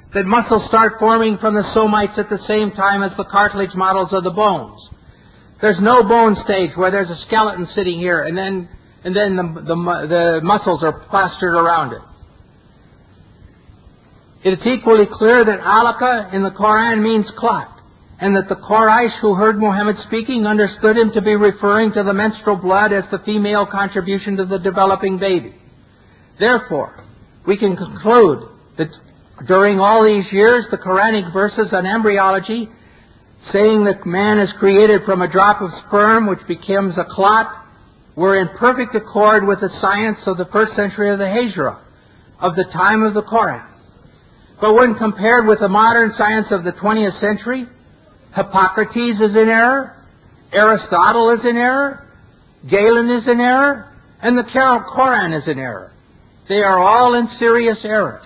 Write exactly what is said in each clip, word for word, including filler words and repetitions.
that muscles start forming from the somites at the same time as the cartilage models of the bones. There's no bone stage where there's a skeleton sitting here and then and then the, the, the muscles are plastered around it. It's equally clear that alaka in the Quran means clot, and that the Quraysh who heard Muhammad speaking understood him to be referring to the menstrual blood as the female contribution to the developing baby. Therefore, we can conclude that during all these years, the Quranic verses on embryology, saying that man is created from a drop of sperm which becomes a clot, were in perfect accord with the science of the first century of the Hijrah, of the time of the Quran. But when compared with the modern science of the twentieth century, Hippocrates is in error, Aristotle is in error, Galen is in error, and the Quran is in error. They are all in serious error.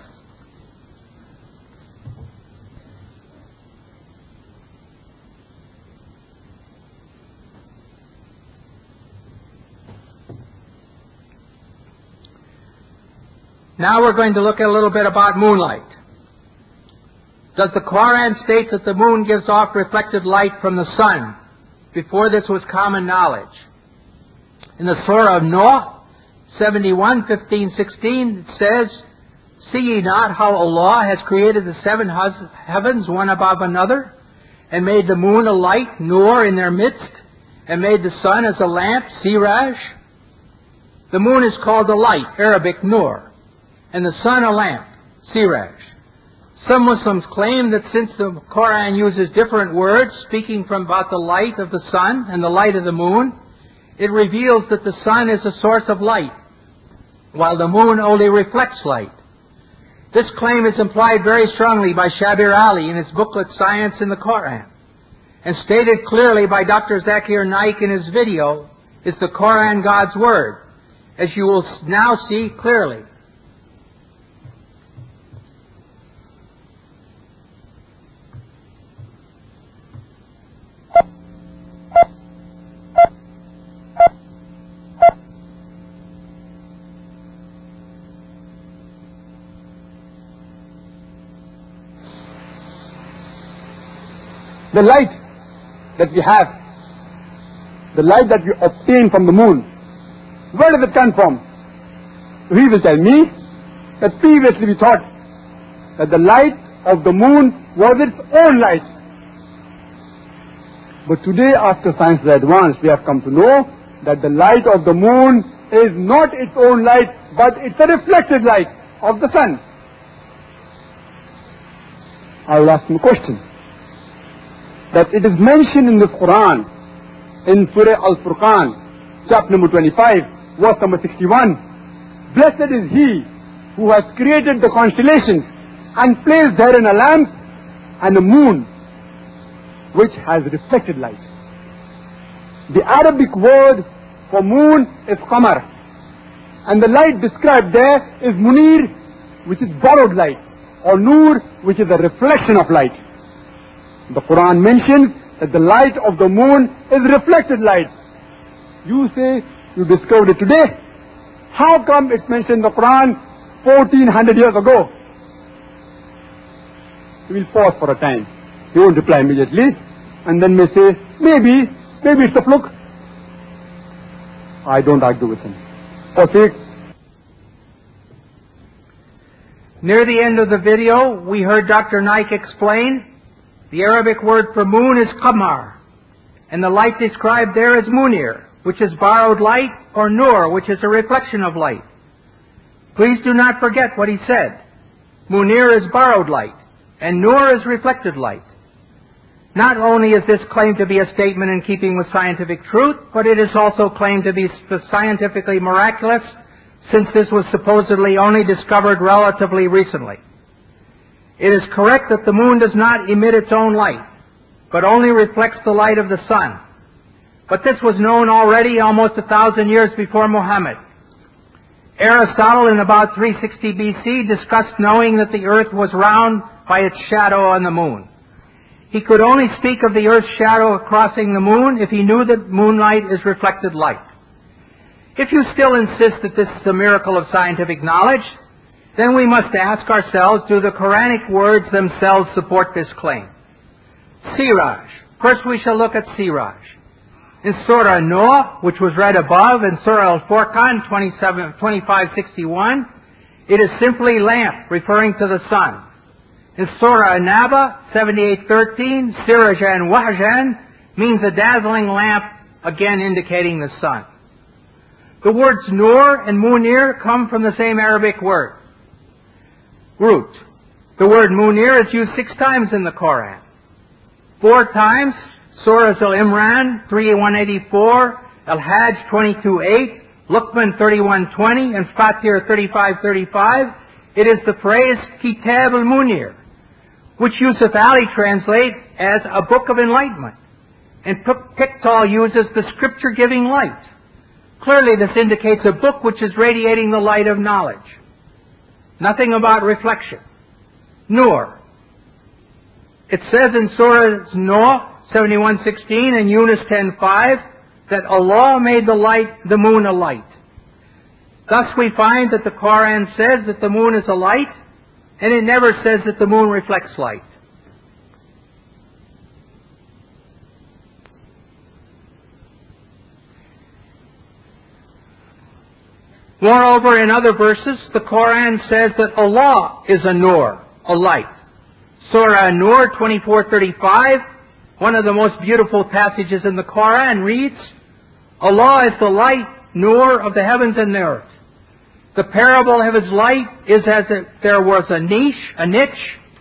Now we're going to look at a little bit about moonlight. Does the Quran state that the moon gives off reflected light from the sun? Before this was common knowledge. In the Surah of Noah, seventy-one, fifteen, sixteen, it says, "See ye not how Allah has created the seven heavens one above another, and made the moon a light, Nur, in their midst, and made the sun as a lamp, Siraj?" The moon is called a light, Arabic Nur, and the sun a lamp, Siraj. Some Muslims claim that since the Quran uses different words, speaking from about the light of the sun and the light of the moon, it reveals that the sun is a source of light, while the moon only reflects light. This claim is implied very strongly by Shabir Ali in his booklet Science in the Quran, and stated clearly by Doctor Zakir Naik in his video, "Is the Quran God's Word?" as you will now see clearly. The light that we have, the light that we obtain from the moon, where does it come from? He will tell me that previously we thought that the light of the moon was its own light. But today, after science has advanced, we have come to know that the light of the moon is not its own light, but it's a reflected light of the sun. I will ask him a question. That it is mentioned in the Quran, in Surah Al-Furqan, chapter number twenty-five, verse number sixty-one. "Blessed is he who has created the constellations and placed therein a lamp and a moon, which has reflected light." The Arabic word for moon is qamar, and the light described there is munir, which is borrowed light, or nur, which is a reflection of light. The Quran mentions that the light of the moon is reflected light. You say you discovered it today. How come it's mentioned in the Quran fourteen hundred years ago? He will pause for a time. He won't reply immediately, and then may say, maybe, maybe it's a fluke. I don't argue with him. Okay. Near the end of the video, we heard Doctor Naik explain the Arabic word for moon is qamar, and the light described there is munir, which is borrowed light, or nur, which is a reflection of light. Please do not forget what he said. Munir is borrowed light, and nur is reflected light. Not only is this claimed to be a statement in keeping with scientific truth, but it is also claimed to be scientifically miraculous, since this was supposedly only discovered relatively recently. It is correct that the moon does not emit its own light, but only reflects the light of the sun. But this was known already almost a thousand years before Muhammad. Aristotle in about three sixty B C discussed knowing that the earth was round by its shadow on the moon. He could only speak of the earth's shadow crossing the moon if he knew that moonlight is reflected light. If you still insist that this is a miracle of scientific knowledge, then we must ask ourselves, do the Quranic words themselves support this claim? Siraj. First we shall look at Siraj. In Surah Noah, which was read above, in Surah Al-Furqan twenty-five sixty-one, it is simply lamp, referring to the sun. In Surah An-Naba seventy-eight thirteen, Sirajan Wahjan means a dazzling lamp, again indicating the sun. The words Nur and Munir come from the same Arabic word, root. The word Munir is used six times in the Quran. Four times, Surahs Al-Imran thirty-one eighty-four, Al-Hajj twenty-two eight, Luqman thirty-one twenty, and Fatir thirty-five thirty-five. It is the phrase Kitab al-Munir, which Yusuf Ali translates as a book of enlightenment. And Pickthall uses the scripture-giving light. Clearly this indicates a book which is radiating the light of knowledge. Nothing about reflection. Nur. It says in Surah Noah seventy-one sixteen and Yunus ten five that Allah made the light, the moon a light. Thus we find that the Quran says that the moon is a light, and it never says that the moon reflects light. Moreover, in other verses, the Quran says that Allah is a nur, a light. Surah An-Nur twenty-four thirty-five, one of the most beautiful passages in the Quran, reads, Allah is the light, nur of the heavens and the earth. The parable of His light is as if there was a niche, a niche,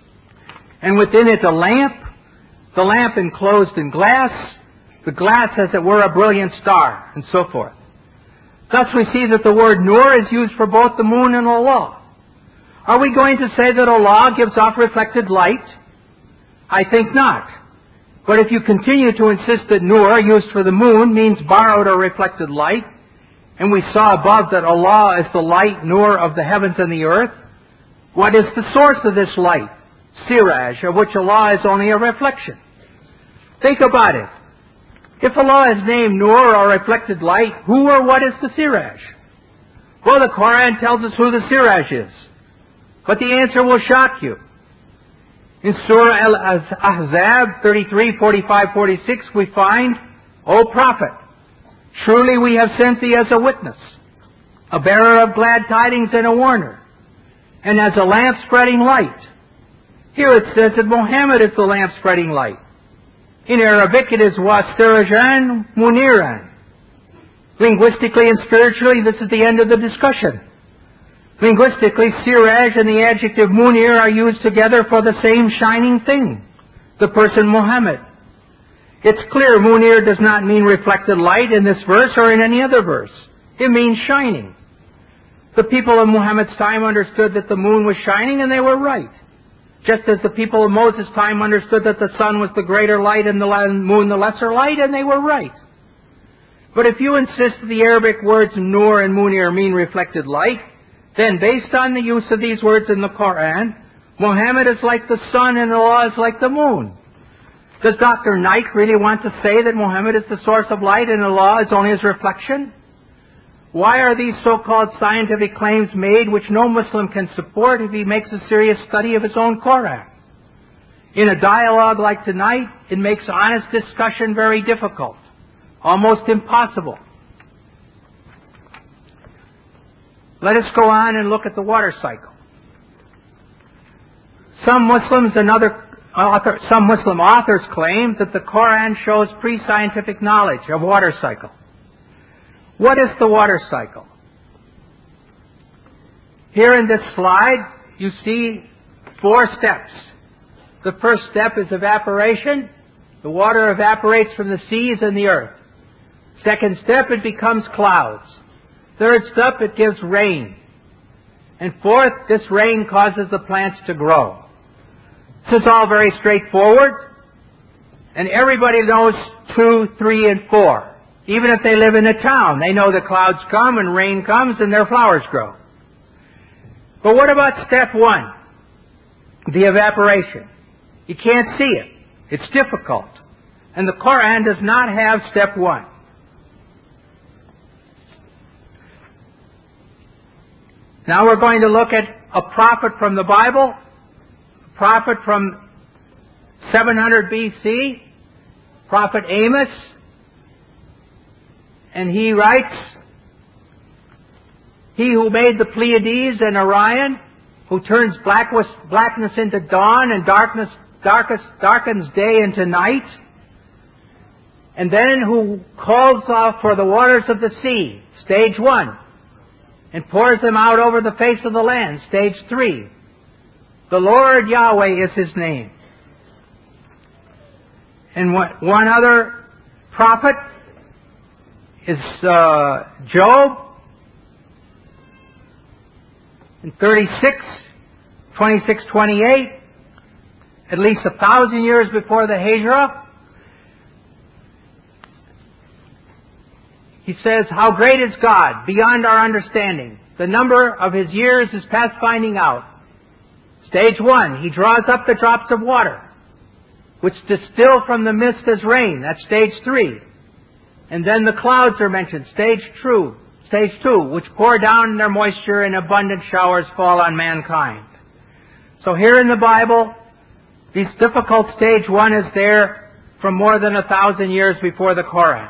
and within it a lamp, the lamp enclosed in glass, the glass as it were a brilliant star, and so forth. Thus we see that the word nur is used for both the moon and Allah. Are we going to say that Allah gives off reflected light? I think not. But if you continue to insist that nur, used for the moon, means borrowed or reflected light, and we saw above that Allah is the light, nur of the heavens and the earth, what is the source of this light? Siraj, of which Allah is only a reflection. Think about it. If Allah is named nur or reflected light, who or what is the Siraj? Well, the Quran tells us who the Siraj is. But the answer will shock you. In Surah Al-Ahzab thirty-three, forty-five, forty-six, we find, O Prophet, truly we have sent thee as a witness, a bearer of glad tidings and a warner, and as a lamp spreading light. Here it says that Muhammad is the lamp spreading light. In Arabic it is Wasirajan Muniran. Linguistically and spiritually, this is the end of the discussion. Linguistically, Siraj and the adjective Munir are used together for the same shining thing, the person Muhammad. It's clear Munir does not mean reflected light in this verse or in any other verse. It means shining. The people of Muhammad's time understood that the moon was shining, and they were right. Just as the people of Moses' time understood that the sun was the greater light and the moon the lesser light, and they were right. But if you insist that the Arabic words nur and munir mean reflected light, then based on the use of these words in the Quran, Muhammad is like the sun and Allah is like the moon. Does Doctor Knight really want to say that Muhammad is the source of light and Allah is only his reflection? Why are these so-called scientific claims made which no Muslim can support if he makes a serious study of his own Quran? In a dialogue like tonight, it makes honest discussion very difficult, almost impossible. Let us go on and look at the water cycle. Some Muslims and other author, some Muslim authors claim that the Quran shows pre-scientific knowledge of water cycle. What is the water cycle? Here in this slide, you see four steps. The first step is evaporation. The water evaporates from the seas and the earth. Second step, it becomes clouds. Third step, it gives rain. And fourth, this rain causes the plants to grow. This is all very straightforward, and everybody knows two, three, and four. Even if they live in a town, they know the clouds come and rain comes and their flowers grow. But what about step one? The evaporation. You can't see it. It's difficult. And the Quran does not have step one. Now we're going to look at a prophet from the Bible, a prophet from seven hundred B C, Prophet Amos, and he writes, "He who made the Pleiades and Orion, who turns blackness, blackness into dawn and darkness, darkest, darkens day into night, and then who calls off for the waters of the sea," stage one, "and pours them out over the face of the land," stage three. The Lord Yahweh is His name. And one other prophet is uh, Job, in thirty-six, twenty-six, twenty-eight, at least a thousand years before the Hijrah. He says, "How great is God, beyond our understanding. The number of His years is past finding out." Stage one, He draws up the drops of water, which distill from the mist as rain. That's stage three. And then the clouds are mentioned. Stage two, stage two, which pour down their moisture and abundant showers fall on mankind. So here in the Bible, this difficult stage one is there from more than a thousand years before the Koran.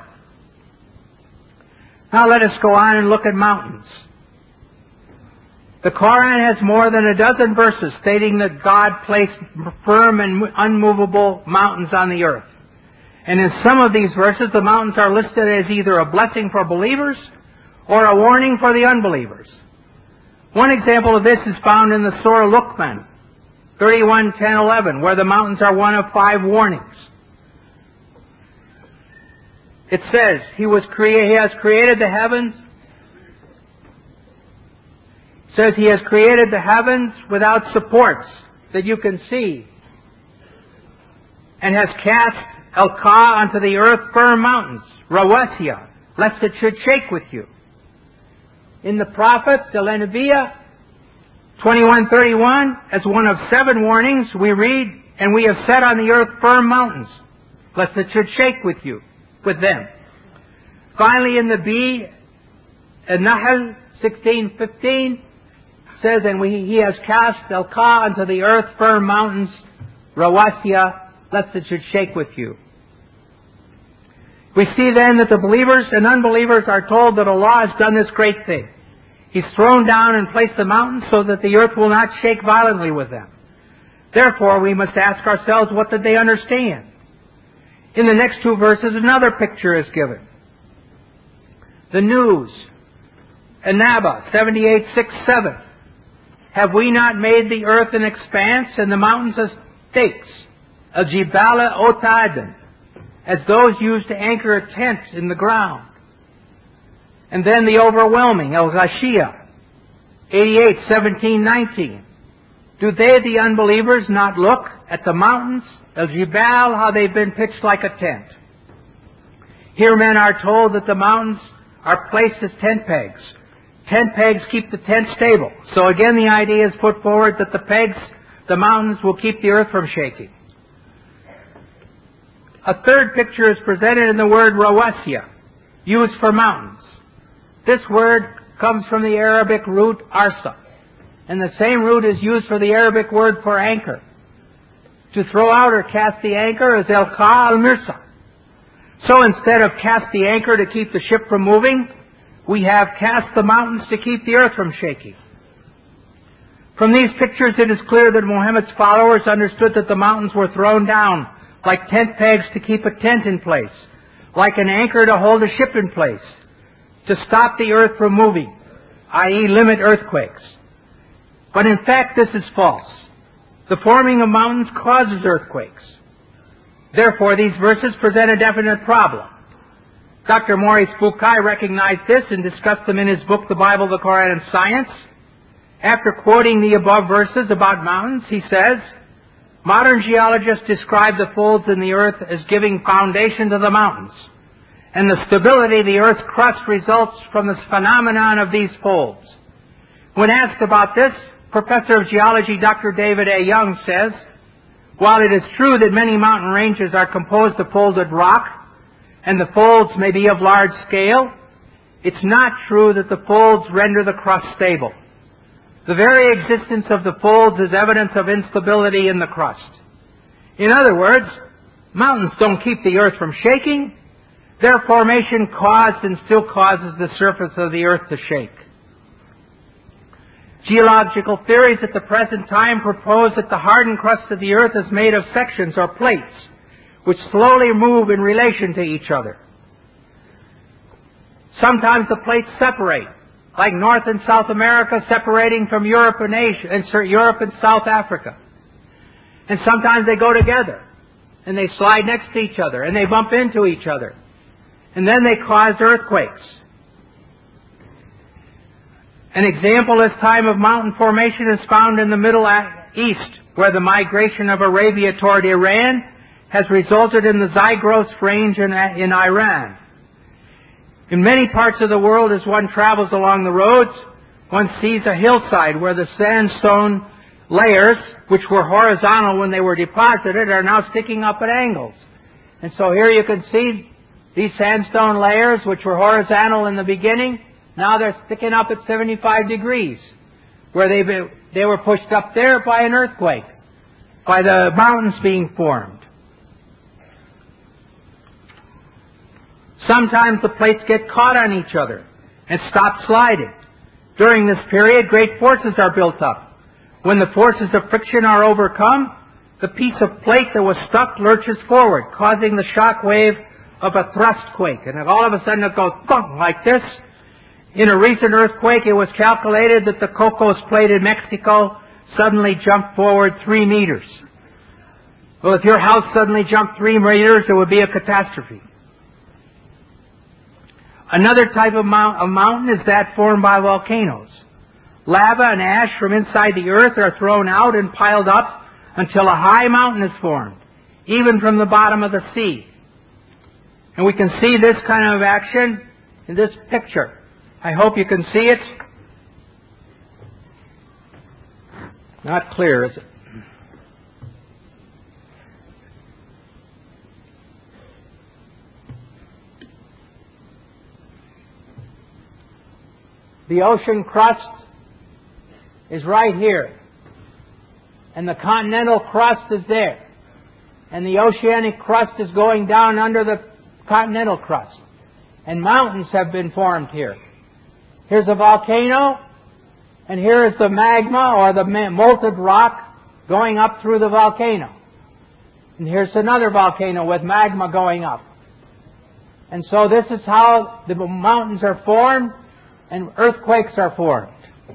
Now let us go on and look at mountains. The Koran has more than a dozen verses stating that God placed firm and unmovable mountains on the earth. And in some of these verses, the mountains are listed as either a blessing for believers or a warning for the unbelievers. One example of this is found in the Surah Luqman, thirty-one, ten, eleven, where the mountains are one of five warnings. It says, He was crea- He has created the heavens says He has created the heavens without supports that you can see, and has cast Al-Ka onto the earth firm mountains, Rawasiya, lest it should shake with you. In the prophet, the Al-Anbiya, twenty-one thirty-one, as one of seven warnings, we read, "And we have set on the earth firm mountains, lest it should shake with you, with them." Finally, in the Bee, An-Nahl sixteen fifteen, says, "And we, He has cast Al-Ka onto the earth firm mountains, Rawasiya, lest it should shake with you." We see then that the believers and unbelievers are told that Allah has done this great thing. He's thrown down and placed the mountains so that the earth will not shake violently with them. Therefore, we must ask ourselves, what did they understand? In the next two verses, another picture is given. The news, An-Naba, seventy-eight, six, seven. "Have we not made the earth an expanse and the mountains as stakes, Al-Jibala Otadan, as those used to anchor a tent in the ground?" And then the overwhelming, Al-Ghashiyah, eighty-eight, seventeen, nineteen. "Do they, the unbelievers, not look at the mountains, Al-Jibal, how they've been pitched like a tent?" Here men are told that the mountains are placed as tent pegs. Tent pegs keep the tent stable. So again the idea is put forward that the pegs, the mountains, will keep the earth from shaking. A third picture is presented in the word Rawasiya, used for mountains. This word comes from the Arabic root arsa, and the same root is used for the Arabic word for anchor. To throw out or cast the anchor is Al-Ka al-Mirsa. So instead of cast the anchor to keep the ship from moving, we have cast the mountains to keep the earth from shaking. From these pictures it is clear that Muhammad's followers understood that the mountains were thrown down like tent pegs to keep a tent in place, like an anchor to hold a ship in place, to stop the earth from moving, that is limit earthquakes. But in fact this is false. The forming of mountains causes earthquakes. Therefore these verses present a definite problem. Doctor Maurice Bucaille recognized this and discussed them in his book, The Bible, the Koran, and Science. After quoting the above verses about mountains, he says, "Modern geologists describe the folds in the earth as giving foundation to the mountains, and the stability of the earth's crust results from this phenomenon of these folds." When asked about this, Professor of Geology Doctor David A. Young says, "While it is true that many mountain ranges are composed of folded rock, and the folds may be of large scale, it's not true that the folds render the crust stable. The very existence of the folds is evidence of instability in the crust. In other words, mountains don't keep the earth from shaking. Their formation caused and still causes the surface of the earth to shake. Geological theories at the present time propose that the hardened crust of the earth is made of sections or plates, which slowly move in relation to each other. Sometimes the plates separate, like North and South America separating from Europe and Asia, and Europe and South Africa. And sometimes they go together, and they slide next to each other, and they bump into each other. And then they cause earthquakes. An example of this time of mountain formation is found in the Middle East, where the migration of Arabia toward Iran has resulted in the Zagros range in, in Iran. In many parts of the world, as one travels along the roads, one sees a hillside where the sandstone layers, which were horizontal when they were deposited, are now sticking up at angles. And so here you can see these sandstone layers, which were horizontal in the beginning, now they're sticking up at seventy-five degrees, where they they were pushed up there by an earthquake, by the mountains being formed. Sometimes the plates get caught on each other and stop sliding. During this period, great forces are built up. When the forces of friction are overcome, the piece of plate that was stuck lurches forward, causing the shock wave of a thrust quake. And all of a sudden it goes thunk like this. In a recent earthquake, it was calculated that the Cocos Plate in Mexico suddenly jumped forward three meters. Well, if your house suddenly jumped three meters, it would be a catastrophe. Another type of, mount, of mountain is that formed by volcanoes. Lava and ash from inside the earth are thrown out and piled up until a high mountain is formed, even from the bottom of the sea. And we can see this kind of action in this picture. I hope you can see it. Not clear, is it? The ocean crust is right here. And the continental crust is there. And the oceanic crust is going down under the continental crust. And mountains have been formed here. Here's a volcano, and here is the magma or the molten rock going up through the volcano. And here's another volcano with magma going up. And so this is how the mountains are formed and earthquakes are formed.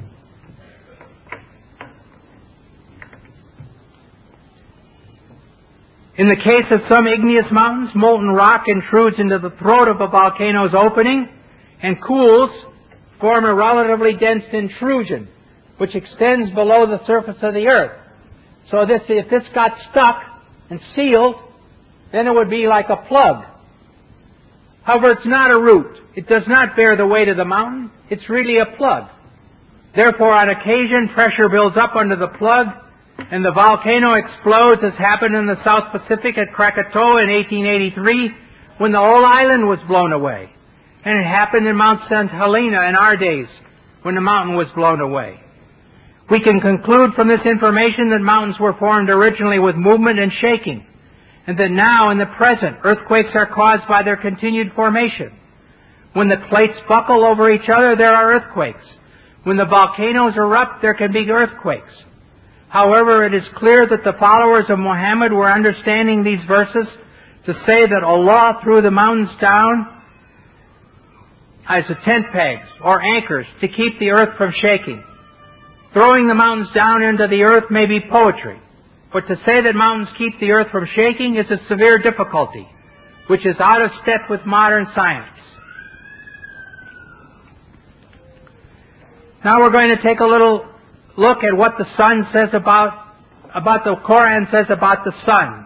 In the case of some igneous mountains, molten rock intrudes into the throat of a volcano's opening and cools, form a relatively dense intrusion, which extends below the surface of the earth. So this, if this got stuck and sealed, then it would be like a plug. However, it's not a root. It does not bear the weight of the mountain. It's really a plug. Therefore, on occasion, pressure builds up under the plug, and the volcano explodes, as happened in the South Pacific at Krakatoa in eighteen eighty-three, when the whole island was blown away. And it happened in Mount Saint Helena in our days, when the mountain was blown away. We can conclude from this information that mountains were formed originally with movement and shaking, and that now, in the present, earthquakes are caused by their continued formation. When the plates buckle over each other, there are earthquakes. When the volcanoes erupt, there can be earthquakes. However, it is clear that the followers of Muhammad were understanding these verses to say that Allah threw the mountains down as a tent pegs or anchors to keep the earth from shaking. Throwing the mountains down into the earth may be poetry, but to say that mountains keep the earth from shaking is a severe difficulty, which is out of step with modern science. Now we're going to take a little look at what the sun says about, about the Quran says about the sun.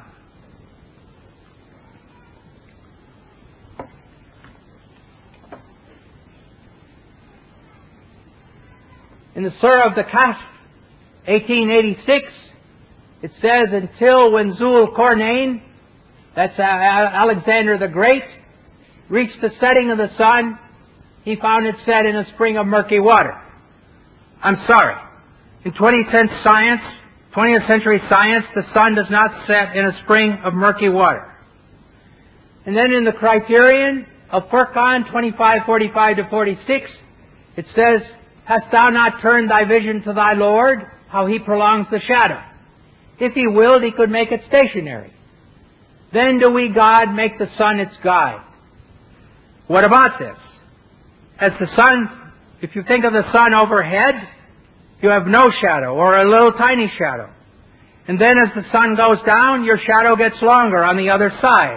In the Surah of the Kahf, eighteen eighty-six, it says, until when Zul Qarnayn, that's Alexander the Great, reached the setting of the sun, he found it set in a spring of murky water. I'm sorry. In twentieth century science, twentieth century science, the sun does not set in a spring of murky water. And then in the criterion of Furqan twenty-five forty-five to forty-six, it says, "Hast thou not turned thy vision to thy Lord, how He prolongs the shadow? If He willed, He could make it stationary. Then do we, God, make the sun its guide." What about this? As the sun, if you think of the sun overhead, you have no shadow or a little tiny shadow. And then as the sun goes down, your shadow gets longer on the other side.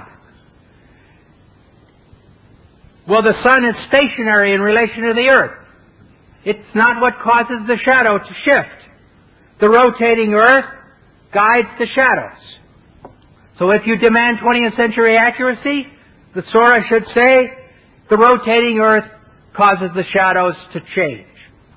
Well, the sun is stationary in relation to the earth. It's not what causes the shadow to shift. The rotating earth guides the shadows. So if you demand twentieth century accuracy, the surah should say, the rotating earth causes the shadows to change.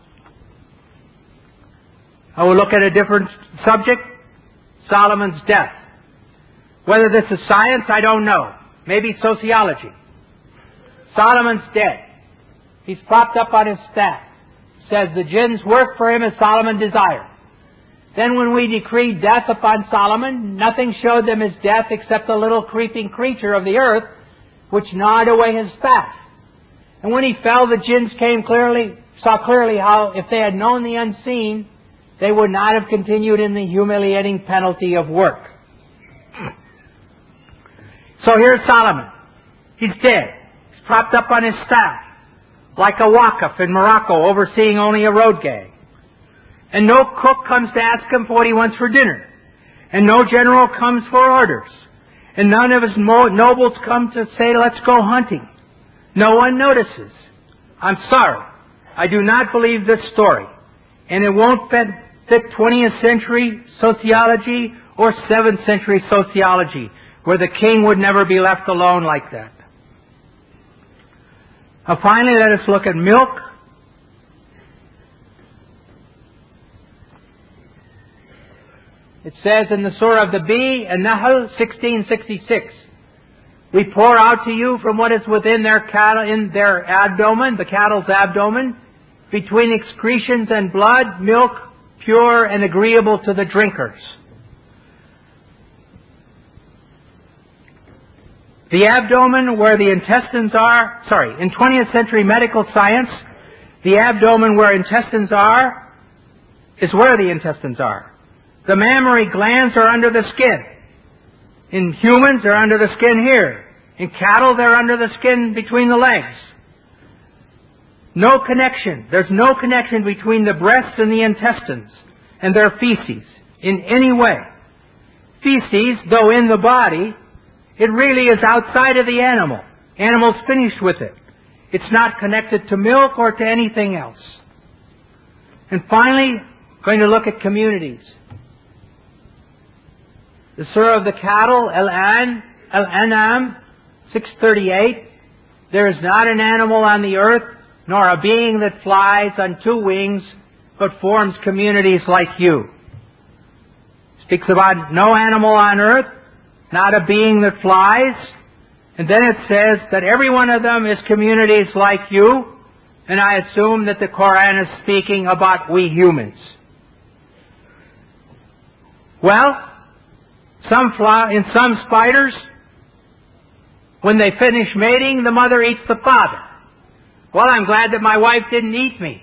I will look at a different subject, Solomon's death. Whether this is science, I don't know. Maybe sociology. Solomon's dead. He's propped up on his staff. Says the jinns work for him as Solomon desired. Then when we decreed death upon Solomon, nothing showed them his death except a little creeping creature of the earth which gnawed away his fat. And when he fell, the jinns came clearly, saw clearly how if they had known the unseen, they would not have continued in the humiliating penalty of work. So here's Solomon. He's dead. He's propped up on his staff, like a wakaf in Morocco, overseeing only a road gang. And no cook comes to ask him for what he wants for dinner. And no general comes for orders. And none of his nobles come to say, let's go hunting. No one notices. I'm sorry. I do not believe this story. And it won't fit twentieth century sociology or seventh century sociology, where the king would never be left alone like that. Now finally, let us look at milk. It says in the Surah of the Bee, An-Nahl sixteen sixty-six, "We pour out to you from what is within their cattle, in their abdomen, the cattle's abdomen, between excretions and blood, milk pure and agreeable to the drinkers." The abdomen where the intestines are, sorry, in twentieth century medical science, the abdomen where intestines are is where the intestines are. The mammary glands are under the skin. In humans, they're under the skin here. In cattle, they're under the skin between the legs. No connection. There's no connection between the breasts and the intestines and their feces in any way. Feces, though in the body, it really is outside of the animal. Animal's finished with it. It's not connected to milk or to anything else. And finally, going to look at communities. The Surah of the Cattle, Al-An, Al-An'am, six thirty-eight, "There is not an animal on the earth, nor a being that flies on two wings, but forms communities like you." Speaks about no animal on earth, not a being that flies. And then it says that every one of them is communities like you. And I assume that the Quran is speaking about we humans. Well, some fly, in some spiders, when they finish mating, the mother eats the father. Well, I'm glad that my wife didn't eat me.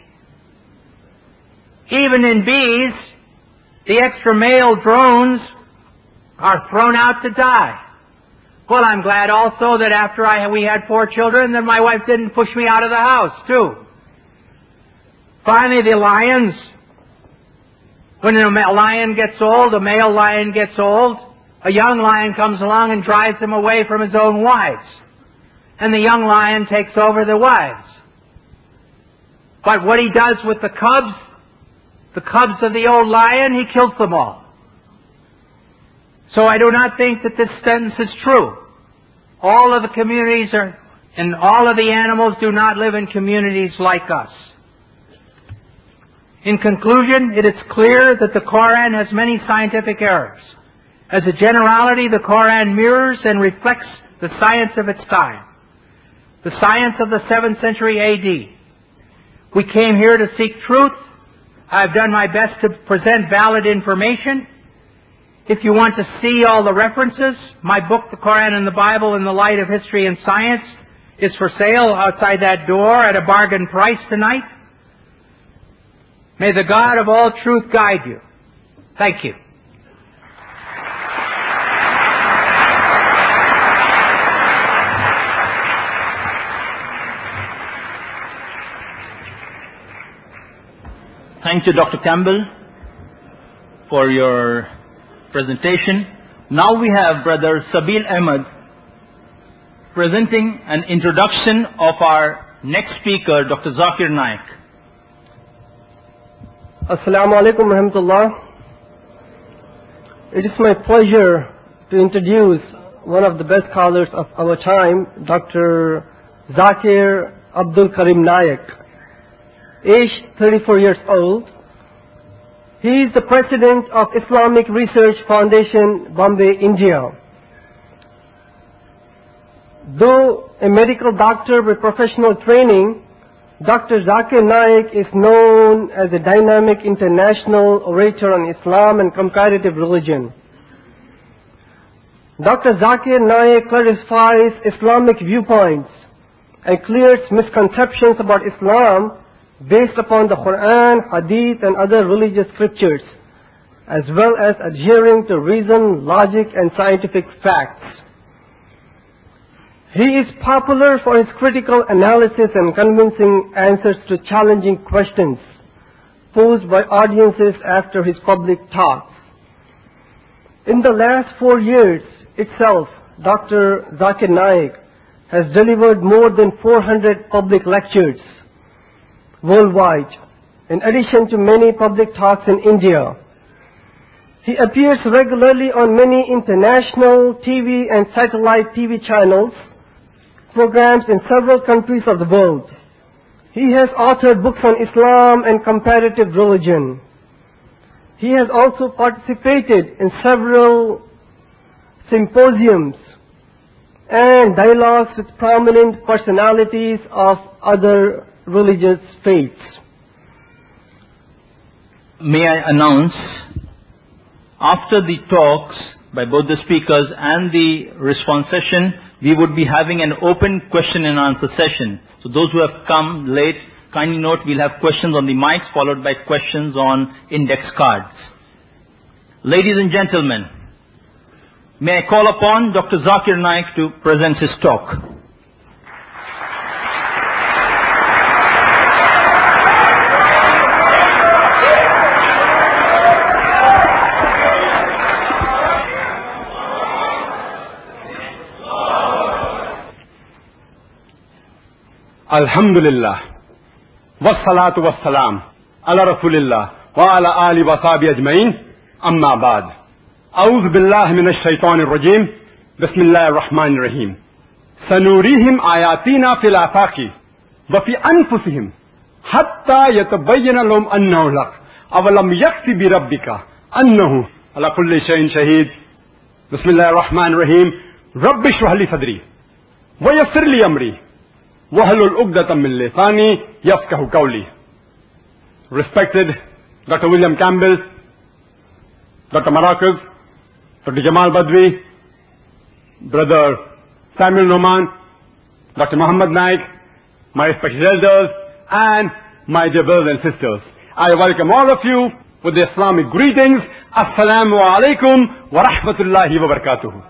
Even in bees, the extra male drones are thrown out to die. Well, I'm glad also that after I, we had four children, that my wife didn't push me out of the house, too. Finally, the lions. When a lion gets old, a male lion gets old, a young lion comes along and drives him away from his own wives. And the young lion takes over the wives. But what he does with the cubs, the cubs of the old lion, he kills them all. So I do not think that this sentence is true. All of the communities are, and all of the animals do not live in communities like us. In conclusion, it is clear that the Quran has many scientific errors. As a generality, the Quran mirrors and reflects the science of its time, the science of the seventh century A D. We came here to seek truth, I've done my best to present valid information. If you want to see all the references, my book, The Quran and the Bible in the Light of History and Science, is for sale outside that door at a bargain price tonight. May the God of all truth guide you. Thank you. Thank you, Doctor Campbell, for your presentation. Now we have Brother Sabil Ahmed presenting an introduction of our next speaker, Doctor Zakir Naik. Assalamu alaikum warahmatullah. It is my pleasure to introduce one of the best scholars of our time, Doctor Zakir Abdul Karim Naik, aged thirty-four years old. He is the president of Islamic Research Foundation, Bombay, India. Though a medical doctor with professional training, Doctor Zakir Naik is known as a dynamic international orator on Islam and comparative religion. Doctor Zakir Naik clarifies Islamic viewpoints and clears misconceptions about Islam based upon the Quran, Hadith and other religious scriptures, as well as adhering to reason, logic and scientific facts. He is popular for his critical analysis and convincing answers to challenging questions posed by audiences after his public talks. In the last four years itself, Doctor Zakir Naik has delivered more than four hundred public lectures worldwide, in addition to many public talks in India. He appears regularly on many international T V and satellite T V channels, programs in several countries of the world. He has authored books on Islam and comparative religion. He has also participated in several symposiums and dialogues with prominent personalities of other religious faiths. May I announce, after the talks by both the speakers and the response session, we would be having an open question and answer session. So those who have come late, kindly note we'll have questions on the mics followed by questions on index cards. Ladies and gentlemen, may I call upon Doctor Zakir Naik to present his talk. Alhamdulillah, wassalatu wassalam, ala rasulillah, wa ala ali wa sahbihi ajma'in, amma ba'd. A'udhu billahi minash shaitanir rajim, bismillahir rahmanir rahim. Sanurihim ayatina fil afaqi, wa fi anfusihim, hatta yatabayyana lahum annahu al-haq, awalam yakfi bi rabbika, annahu ala kulli shay'in shahid. Bismillahir rahmanir rahim. Rabbi shrah li sadri, wa yassir li amri, Wahlul uqdatam min lisani yafqahu qawli. Respected Doctor William Campbell, Doctor Maracus, Doctor Jamal Badwi, Brother Samuel Noman, Doctor Muhammad Naik, my respected elders, and my dear brothers and sisters, I welcome all of you with the Islamic greetings. Assalamu alaikum wa rahmatullahi wa barakatuh.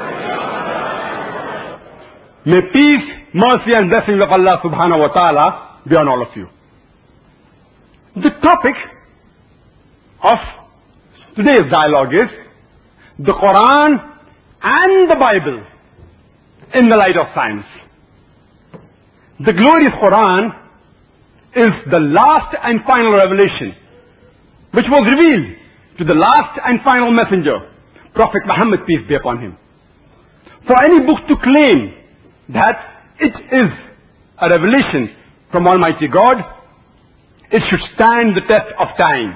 May peace, mercy and blessings of Allah subhanahu wa ta'ala be on all of you. The topic of today's dialogue is the Quran and the Bible in the light of science. The glorious Quran is the last and final revelation which was revealed to the last and final messenger, Prophet Muhammad, peace be upon him. For any book to claim that it is a revelation from Almighty God, it should stand the test of time.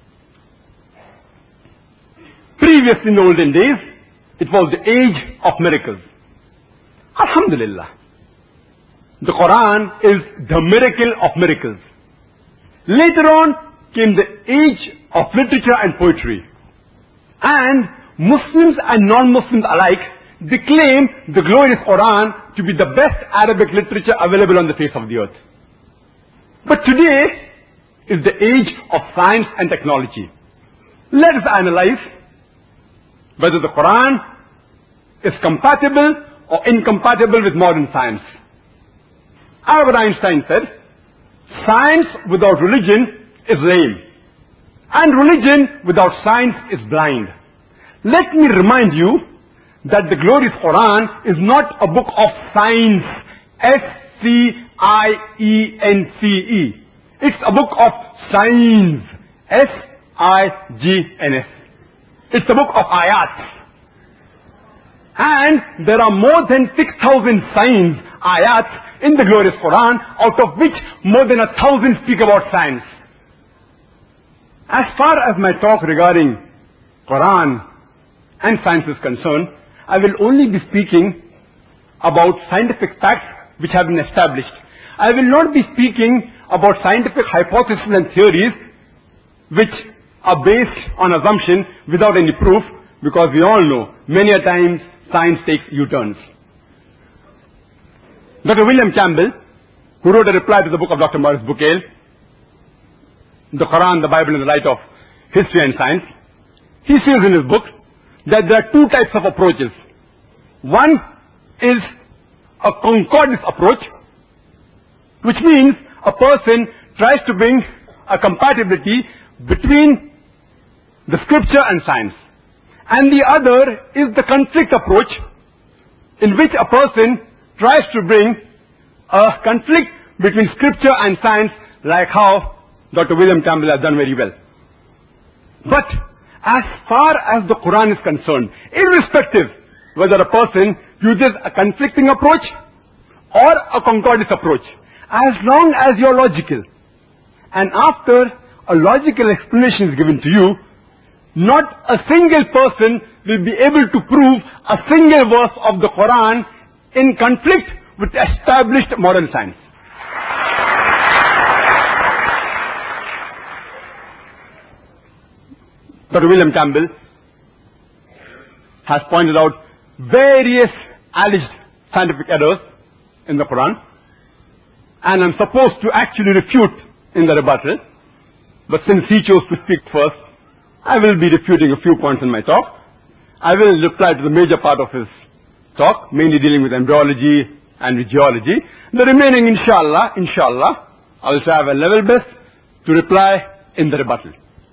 Previous in the olden days, it was the age of miracles. Alhamdulillah. The Quran is the miracle of miracles. Later on came the age of literature and poetry. And Muslims and non-Muslims alike declare the glorious Quran to be the best Arabic literature available on the face of the earth. But today is the age of science and technology. Let us analyze whether the Quran is compatible or incompatible with modern science. Albert Einstein said, science without religion is lame, and religion without science is blind. Let me remind you that the glorious Quran is not a book of science, S C I E N C E. It's a book of signs, S I G N S. It's a book of ayats. And there are more than six thousand signs, ayats, in the glorious Quran, out of which more than a thousand speak about science. As far as my talk regarding Quran and science is concerned, I will only be speaking about scientific facts which have been established. I will not be speaking about scientific hypotheses and theories which are based on assumption without any proof, because we all know many a times science takes U-turns. Doctor William Campbell, who wrote a reply to the book of Doctor Maurice Bucaille, The Quran, the Bible in the Light of History and Science, he says in his book that there are two types of approaches. One is a concordance approach, which means a person tries to bring a compatibility between the scripture and science. And the other is the conflict approach, in which a person tries to bring a conflict between scripture and science, like how Doctor William Campbell has done very well. But as far as the Quran is concerned, irrespective whether a person uses a conflicting approach or a concordance approach, as long as you're logical, and after a logical explanation is given to you, not a single person will be able to prove a single verse of the Quran in conflict with established modern science. Doctor William Campbell has pointed out various alleged scientific errors in the Quran, and I'm supposed to actually refute in the rebuttal, but since he chose to speak first, I will be refuting a few points in my talk. I will reply to the major part of his talk, mainly dealing with embryology and with geology. The remaining, inshallah, inshallah, I will try my level best to reply in the rebuttal.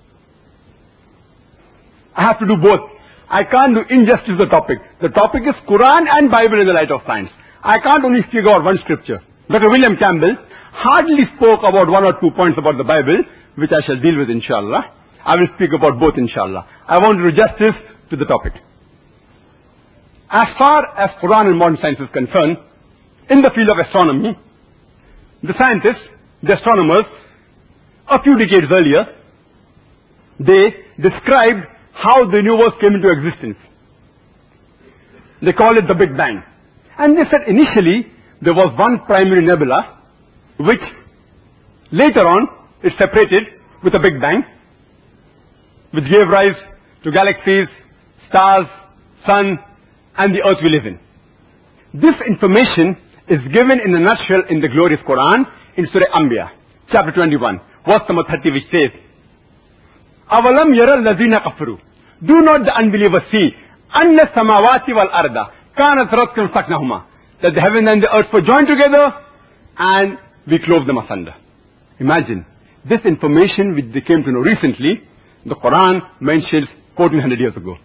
I have to do both. I can't do injustice to the topic. The topic is Quran and Bible in the light of science. I can't only speak about one scripture. Doctor William Campbell hardly spoke about one or two points about the Bible, which I shall deal with, inshallah. I will speak about both, inshallah. I want to do justice to the topic. As far as Quran and modern science is concerned, in the field of astronomy, the scientists, the astronomers, a few decades earlier, they described how the universe came into existence. They call it the Big Bang. And they said initially there was one primary nebula, which later on is separated with a Big Bang, which gave rise to galaxies, stars, sun, and the earth we live in. This information is given in a nutshell in the glorious Quran in Surah Anbiya, chapter twenty-one, verse number thirty, which says, Avalam yara allazina kafaru. Do not the unbelievers see, anna samawati wal arda kanat ratkan faknahuma, that the heaven and the earth were joined together and we clove them asunder. Imagine, this information which they came to know recently, the Quran mentions fourteen hundred years ago.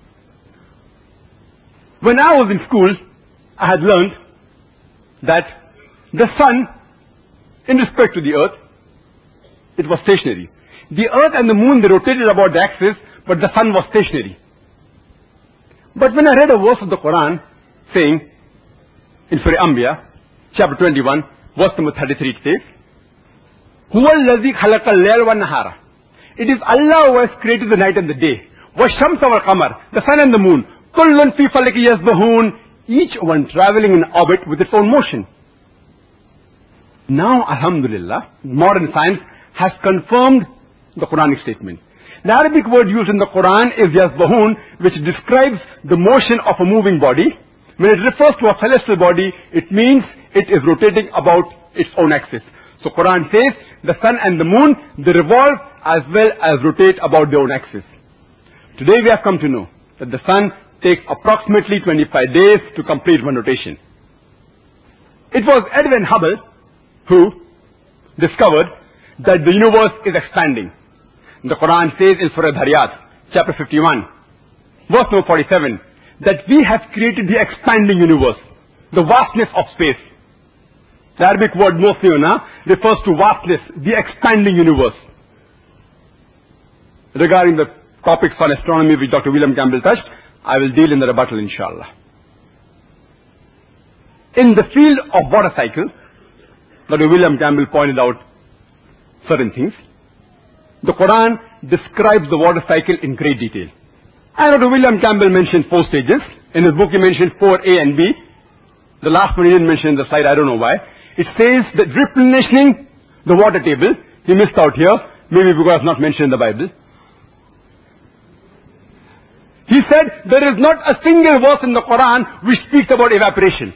When I was in school, I had learned that the sun, in respect to the earth, it was stationary. The earth and the moon, they rotated about the axis, but the sun was stationary. But when I read a verse of the Quran saying, in Surah Anbiya, chapter twenty-one, verse number thirty-three, it says, Huwa allazi khalaqa al-layla wa nahara. It is Allah who has created the night and the day. Wa shamsa wal qamar, the sun and the moon. Kullun fi falaki yasbahun, each one traveling in orbit with its own motion. Now, alhamdulillah, modern science has confirmed the Quranic statement. The Arabic word used in the Quran is yazbahun, which describes the motion of a moving body. When it refers to a celestial body, it means it is rotating about its own axis. So Quran says the sun and the moon, they revolve as well as rotate about their own axis. Today we have come to know that the sun takes approximately twenty-five days to complete one rotation. It was Edwin Hubble who discovered that the universe is expanding. The Quran says in Surah Dhariyat, chapter fifty-one, verse number forty-seven, that we have created the expanding universe, the vastness of space. The Arabic word Mosiyuna refers to vastness, the expanding universe. Regarding the topics on astronomy which Doctor William Campbell touched, I will deal in the rebuttal, inshallah. In the field of water cycle, Doctor William Campbell pointed out certain things. The Quran describes the water cycle in great detail. And Doctor William Campbell mentioned four stages. In his book he mentioned four A and B. The last one he didn't mention in the slide, I don't know why. It says that replenishing the water table. He missed out here, maybe because it's not mentioned in the Bible. He said there is not a single verse in the Quran which speaks about evaporation.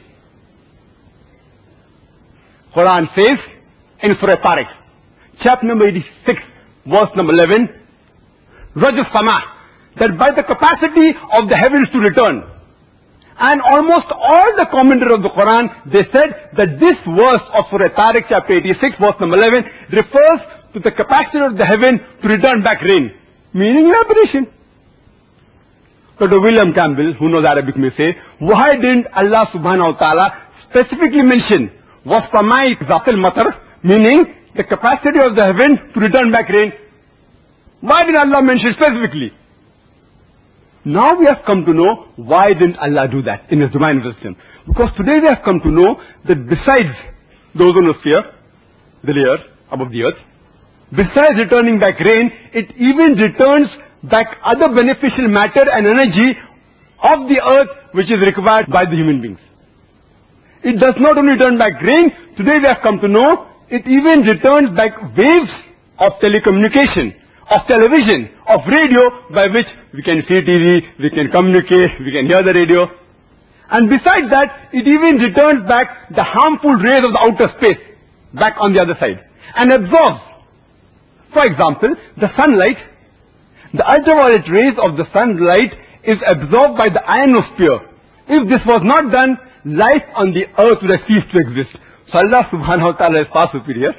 Quran says in Surah Tariq, chapter number eighty-six, verse number eleven, Rajus Sama, that by the capacity of the heavens to return. And almost all the commentators of the Quran, they said that this verse of Surah Tariq, chapter eighty-six, verse number eleven, refers to the capacity of the heaven to return back rain, meaning evaporation. Doctor William Campbell, who knows Arabic, may say, why didn't Allah subhanahu wa ta'ala specifically mention وَالسَّمَاءِ ذَاتِ الْمَطَرِ, meaning the capacity of the heaven to return back rain? Why did Allah mention specifically? Now we have come to know why didn't Allah do that in His divine wisdom. Because today we have come to know that besides the ozonosphere, the layer above the earth, besides returning back rain, it even returns back other beneficial matter and energy of the earth which is required by the human beings. It does not only return back rain, today we have come to know it even returns back waves of telecommunication, of television, of radio, by which we can see T V, we can communicate, we can hear the radio. And besides that, it even returns back the harmful rays of the outer space back on the other side and absorbs. For example, the sunlight, the ultraviolet rays of the sunlight is absorbed by the ionosphere. If this was not done, life on the earth would have ceased to exist. So Allah subhanahu wa ta'ala is far superior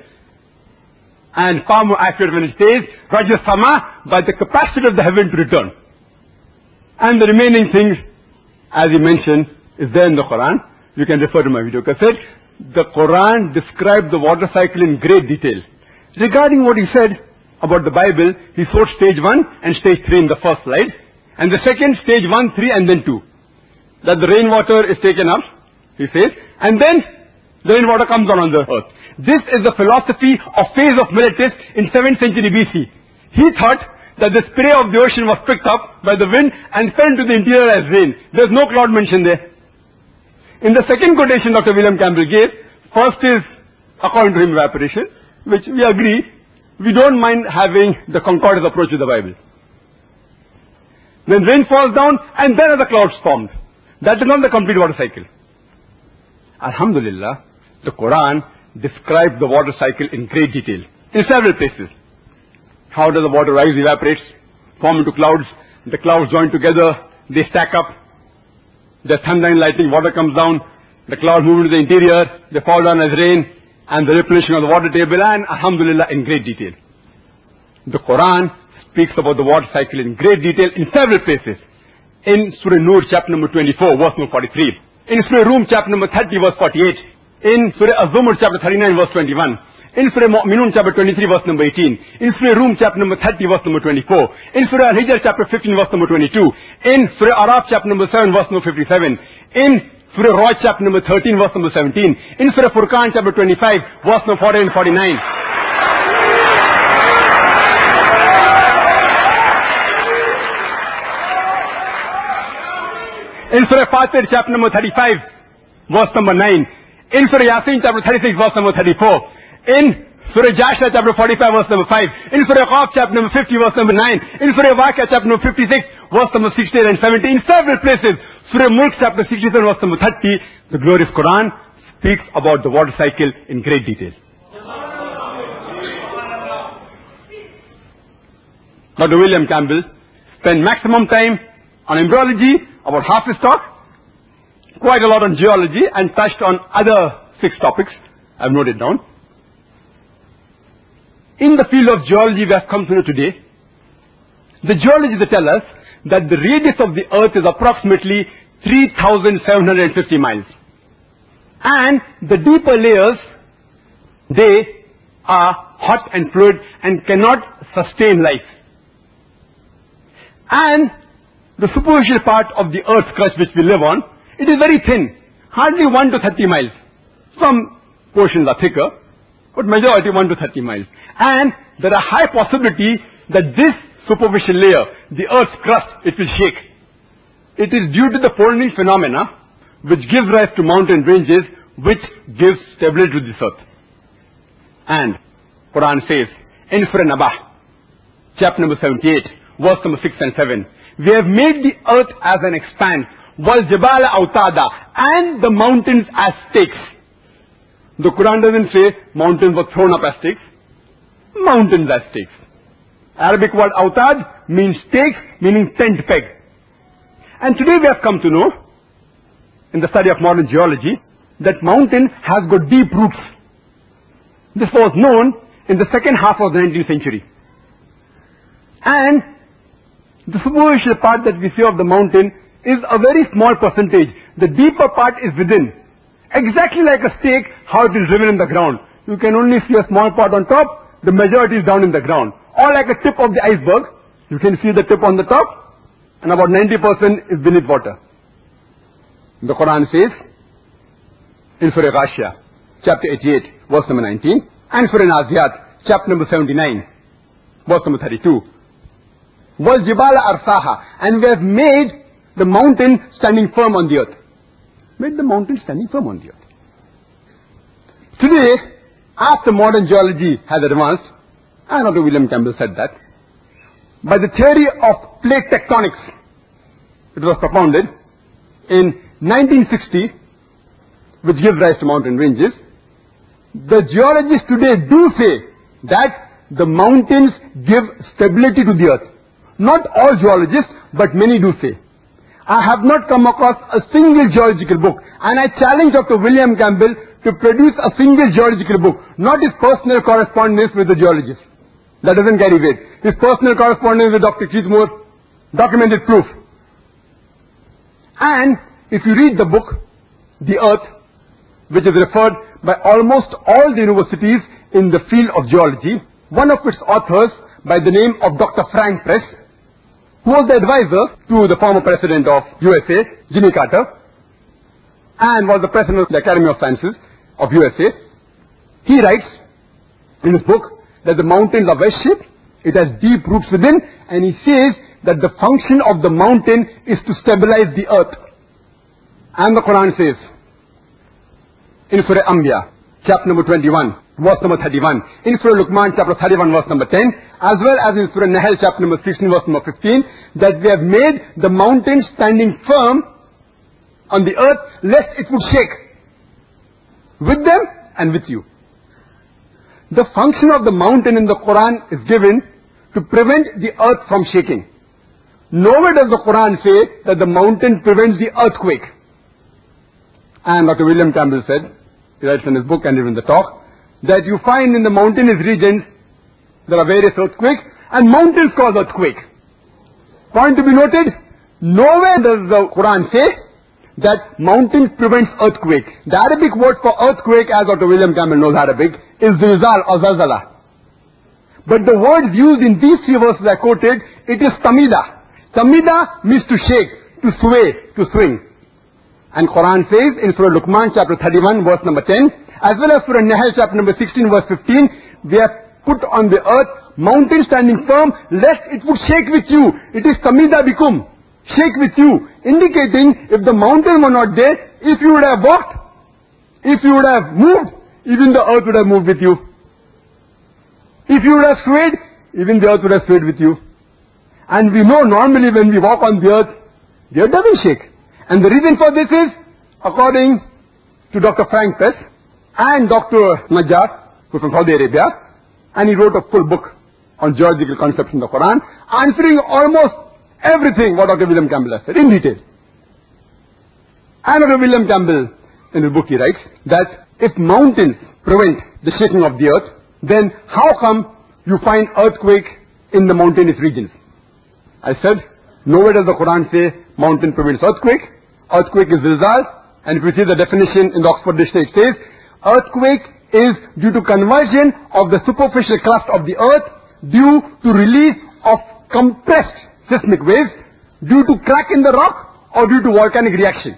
and far more accurate when it says Raja Sama, by the capacity of the heaven to return. And the remaining things, as he mentioned, is there in the Quran. You can refer to my video cassette. The Quran described the water cycle in great detail. Regarding what he said about the Bible, he showed stage one and stage three in the first slide, and the second stage one, three, and then two. That the rainwater is taken up, he says, and then the rainwater comes down on the earth. This is the philosophy of phase of Miletus in seventh century B C. He thought that the spray of the ocean was picked up by the wind and fell into the interior as rain. There's no cloud mentioned there. In the second quotation Doctor William Campbell gave, first is, according to him, evaporation, which we agree, we don't mind having the concordance approach to the Bible. Then rain falls down and then are the clouds formed. That is not the complete water cycle. Alhamdulillah, the Quran describes the water cycle in great detail, in several places. How does the water rise, evaporates, form into clouds, the clouds join together, they stack up, there's thunder and lightning, water comes down, the clouds move into the interior, they fall down as rain, and the replenishing of the water table, and Alhamdulillah in great detail. The Quran speaks about the water cycle in great detail in several places. In Surah Nur chapter number twenty-four, verse number forty-three. In Surah Rum chapter number thirty, verse forty-eight. In Surah Az-Zumar chapter thirty-nine, verse twenty-one. In Surah Mu'minun chapter twenty-three, verse number eighteen. In Surah Rum chapter number thirty, verse number twenty-four. In Surah Al-Hijr chapter fifteen, verse number twenty-two. In Surah Araf chapter number seven, verse number fifty-seven. In Surah Ra'd chapter number thirteen, verse number seventeen. In Surah Furqan chapter twenty-five, verse number forty and forty-nine. In Surah Fatir chapter number thirty-five, verse number nine. In Surah Yasin chapter thirty-six, verse number thirty-four. In Surah Joshua chapter forty-five verse number five. In Surah Qaf chapter number fifty verse number nine. In Surah Waqiah chapter number fifty-six verse number sixteen and seventeen. In several places. Surah Mulk chapter sixty-seven verse number thirty. The glorious Quran speaks about the water cycle in great detail. Doctor William Campbell spent maximum time on embryology, about half his talk, quite a lot on geology, and touched on other six topics. I've noted down. In the field of geology we have come to know today, the geologists they tell us that the radius of the earth is approximately three thousand seven hundred fifty miles. And the deeper layers, they are hot and fluid and cannot sustain life. And the superficial part of the earth's crust which we live on, it is very thin, hardly one to thirty miles. Some portions are thicker, but majority one to thirty miles. And there are high possibility that this superficial layer, the earth's crust, it will shake. It is due to the folding phenomena which gives rise to mountain ranges which gives stability to this earth. And Quran says in Surah Naba, chapter number seventy-eight, verse number six and seven, we have made the earth as an expanse, wal jibala autada, and the mountains as stakes. The Quran doesn't say mountains were thrown up as stakes. Mountains as stakes. Arabic word autad means stakes, meaning tent peg. And today we have come to know, in the study of modern geology, that mountain has got deep roots. This was known in the second half of the nineteenth century. And the superficial part that we see of the mountain is a very small percentage. The deeper part is within. Exactly like a stake, how it is driven in the ground. You can only see a small part on top, the majority is down in the ground. Or like a tip of the iceberg, you can see the tip on the top, and about ninety percent is beneath water. The Quran says, in Surah Ghashiyah, chapter eighty-eight, verse number nineteen, and Surah Naziyat, chapter number seventy-nine, verse number thirty-two, wal jibala arsaha, and we have made the mountain standing firm on the earth. Made the mountain standing firm on the earth. Today, after modern geology has advanced, and Doctor William Campbell said that, by the theory of plate tectonics, it was propounded in nineteen sixty, which gives rise to mountain ranges. The geologists today do say that the mountains give stability to the earth. Not all geologists, but many do say. I have not come across a single geological book, and I challenge Doctor William Campbell to produce a single geological book, not his personal correspondence with the geologists. That doesn't carry weight. His personal correspondence with Doctor Keithmore, documented proof. And if you read the book, The Earth, which is referred by almost all the universities in the field of geology, one of its authors by the name of Doctor Frank Press, who was the advisor to the former president of U S A, Jimmy Carter, and was the president of the Academy of Sciences of U S A. He writes in his book that the mountains are wedge-shaped, it has deep roots within, and he says that the function of the mountain is to stabilize the earth. And the Quran says, in Surah Anbiya, chapter number twenty-one, verse number thirty-one, in Surah Luqman, chapter thirty-one, verse number ten, as well as in Surah Nahl, chapter number sixteen, verse number fifteen, that we have made the mountain standing firm on the earth, lest it would shake. With them and with you. The function of the mountain in the Quran is given to prevent the earth from shaking. Nowhere does the Quran say that the mountain prevents the earthquake. And Doctor William Campbell said, he writes in his book and even in the talk, that you find in the mountainous regions, there are various earthquakes, and mountains cause earthquake. Point to be noted, nowhere does the Quran say that mountains prevents earthquake. The Arabic word for earthquake, as Doctor William Campbell knows Arabic, is zilzal or zalzala. But the words used in these three verses I quoted, it is tamida. Tamida means to shake, to sway, to swing. And Quran says in Surah Luqman chapter thirty-one verse number ten, as well as Surah Nahl chapter number sixteen verse fifteen, we have put on the earth mountains standing firm, lest it would shake with you. It is tamida bikum, shake with you, indicating if the mountain were not there, if you would have walked, if you would have moved, even the earth would have moved with you. If you would have swayed, even the earth would have swayed with you. And we know normally when we walk on the earth, the earth doesn't shake. And the reason for this is, according to Doctor Frank Pess and Doctor Najjar, who's from Saudi Arabia, and he wrote a full book on geological concepts in the Quran, answering almost everything what Doctor William Campbell has said in detail. And Doctor William Campbell, in his book, he writes that if mountains prevent the shaking of the earth, then how come you find earthquake in the mountainous regions? I said, nowhere does the Quran say mountain prevents earthquake. Earthquake is zilzal, and if you see the definition in the Oxford Dictionary, it says, earthquake is due to conversion of the superficial crust of the earth due to release of compressed seismic waves due to crack in the rock or due to volcanic reaction.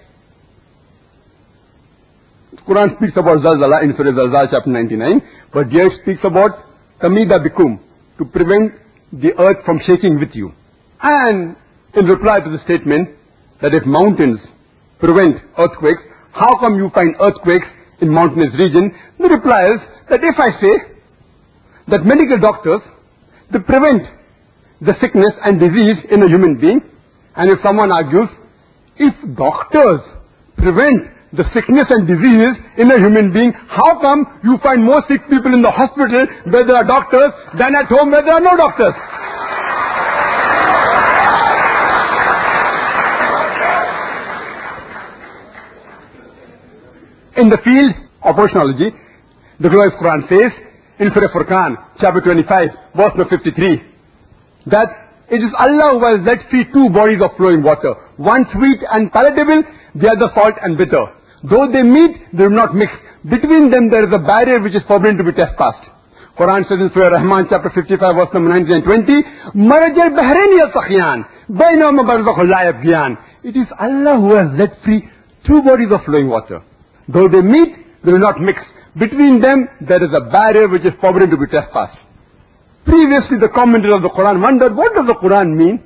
The Quran speaks about zalzala in Surah Zalzal chapter ninety-nine, but here it speaks about tamida bikum, to prevent the earth from shaking with you. And in reply to the statement that if mountains prevent earthquakes, how come you find earthquakes in mountainous region? The reply is that if I say that medical doctors, they prevent the sickness and disease in a human being, and if someone argues, if doctors prevent the sickness and disease in a human being, how come you find more sick people in the hospital where there are doctors than at home where there are no doctors? In the field of oceanology, the glorious Quran says in Surah Furqan, chapter twenty-five, verse number fifty-three, that it is Allah who has let free two bodies of flowing water, one sweet and palatable, the other salt and bitter. Though they meet, they will not mix. Between them there is a barrier which is forbidden to be trespassed. Quran says in Surah Rahman, chapter fifty-five, verse number nineteen and twenty, Marajal Bahraini al-Sakhiyan, Bainama Barzakhul la yabghiyan. It is Allah who has let free two bodies of flowing water. Though they meet, they will not mix. Between them, there is a barrier which is forbidden to be trespassed. Previously, the commentators of the Quran wondered, what does the Quran mean